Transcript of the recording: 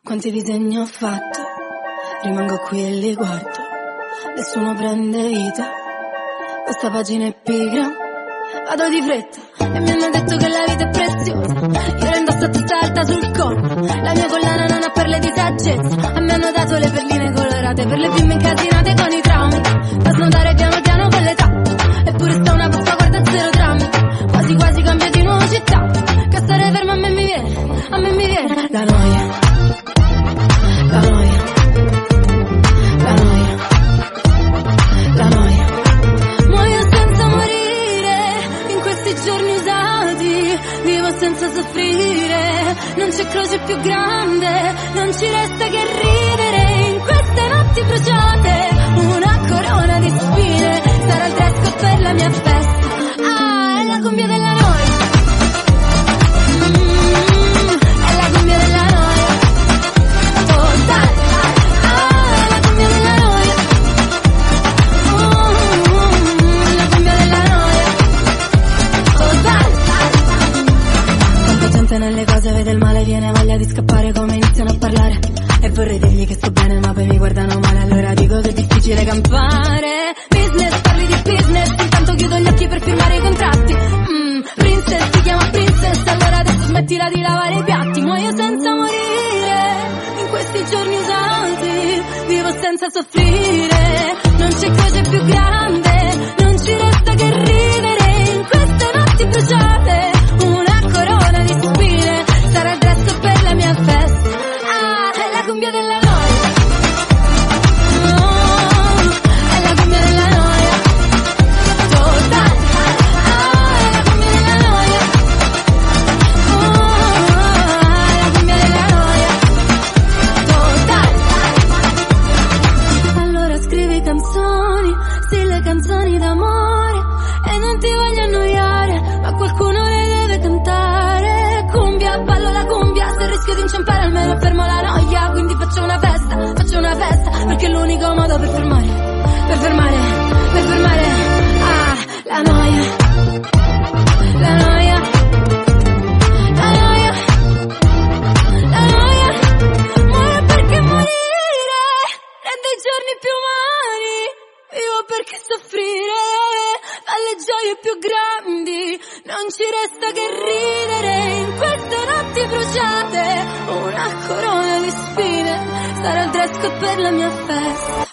Quanti disegni ho fatto, rimango qui e li guardo, nessuno prende vita, questa pagina è pigra, vado di fretta e mi hanno detto che la vita è preziosa, io la indosso tutta alta sul collo, la mia collana non ha perle di saggezza, a me hanno dato le perline colorate per le bimbe incasinate con i traumi, da snodare piano piano con l'età, eppure sta una puffa guarda zero drammi, quasi quasi cambio di nuovo città, che stare fermo a me mi viene la noia. La noia, la noia, la noia. Muoio senza morire, in questi giorni usati, vivo senza soffrire, non c'è croce più grande, non ci resta che ridere, in queste notti bruciate, una corona di spine, sarà il dress code per la mia festa, ah, è la cumbia della noia. È la cumbia della noia. Nelle cose vede il male, viene voglia di scappare come iniziano a parlare e vorrei dirgli che sto bene ma poi mi guardano male, allora dico che è difficile campare. Business, parli di business, intanto chiudo gli occhi per firmare i contratti. Princess, ti chiama princess, allora adesso smettila di lavare i piatti. Muoio senza morire, in questi giorni usati, vivo senza soffrire, non c'è croce più grande, non ci resta che ridere, in queste notti bruciate, una corona di spine, sarà il dress code per la mia festa, ah, è la cumbia della noia, oh, è la cumbia della noia, totale, ah, è la cumbia della noia, oh, è la cumbia della noia, totale. Allora scrivi canzoni, stile canzoni d'amore, e non ti voglio annoiare, ma qualcuno le deve cantare. Cumbia, ballo la cumbia, se rischio di inciampare almeno fermo la noia, quindi faccio una festa, perché è l'unico modo per fermare, ah, la noia, la noia, la noia, la noia, muoio perché morire rende i giorni più umani, vivo perché soffrire alle gioie più grandi, non ci resta che ridere, in queste notti bruciate, una corona di spine, sarà il dress code per la mia festa.